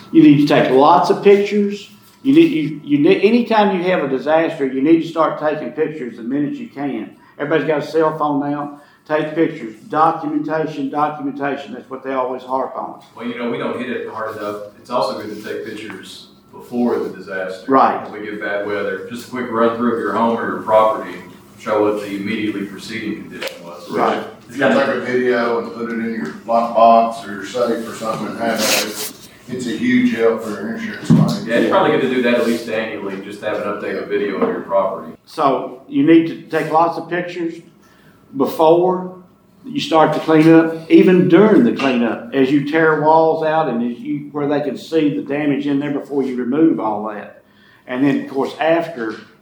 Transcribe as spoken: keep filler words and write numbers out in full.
You need to take lots of pictures. You need, you, you need, anytime you have a disaster, you need to start taking pictures the minute you can. Everybody's got a cell phone now. Take pictures. Documentation, documentation. That's what they always harp on. Well, you know, we don't hit it hard enough. It's also good to take pictures before the disaster. Right. When we get bad weather. Just a quick run through of your home or your property. Show what the immediately preceding condition was. Right. If you take a video and put it in your lockbox or your safe or something and have it, it's a huge help for your insurance claim. Yeah, it's probably good to do that at least annually, just to have an updated video of your property. So you need to take lots of pictures before you start to clean up, even during the cleanup, as you tear walls out and as you, where they can see the damage in there before you remove all that. And then, of course, after